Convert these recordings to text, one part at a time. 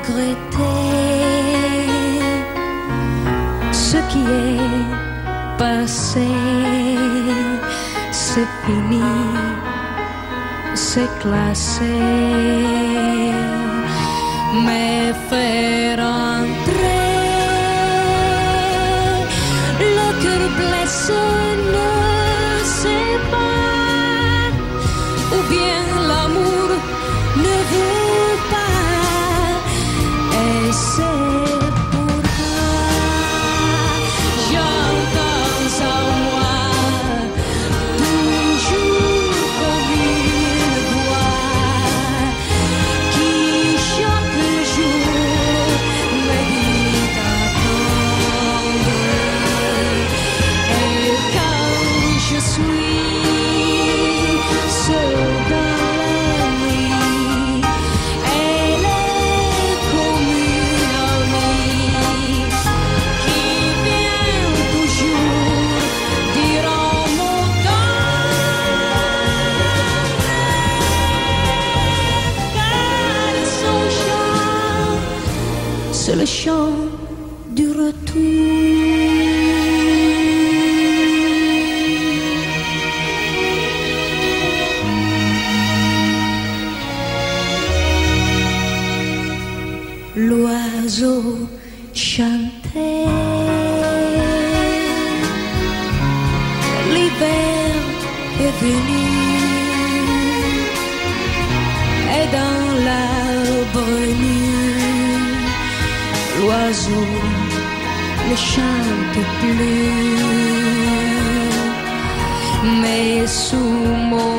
regretter ce qui est passé, c'est fini, c'est classé, mais faire entrer le cœur blessé ne sait pas, ou bien l'amour ne veut pas, et c'est pourquoi j'entends sa voix toujours comme une voix qui chaque jour me dit d'attendre, et quand je suis seule dans la nuit, elle est comme une amie qui vient toujours dire en mon tendre, car son chant, c'est le chant du retour. L'oiseau chantait, l'hiver est venu, et dans l'arbre nu, l'oiseau ne chante plus, mais sous mon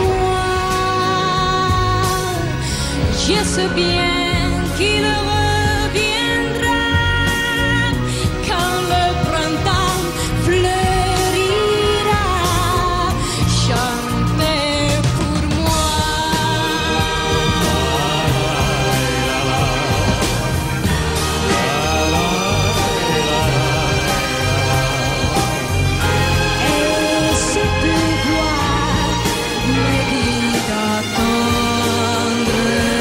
toit, je sais bien qu'il reviendra quand le printemps fleurira, chantez pour moi. Et cette voix me dit d'attendre,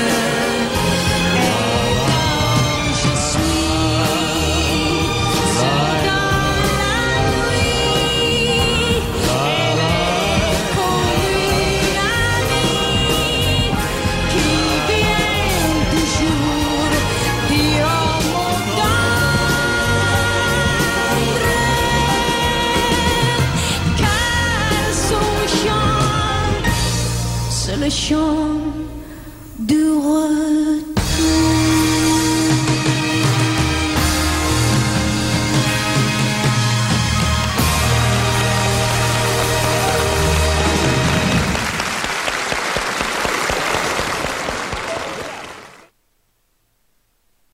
je suis seule dans la nuit, elle est comme une amie qui vient toujours dire en mon tendre, car son chant, c'est le chant du retour.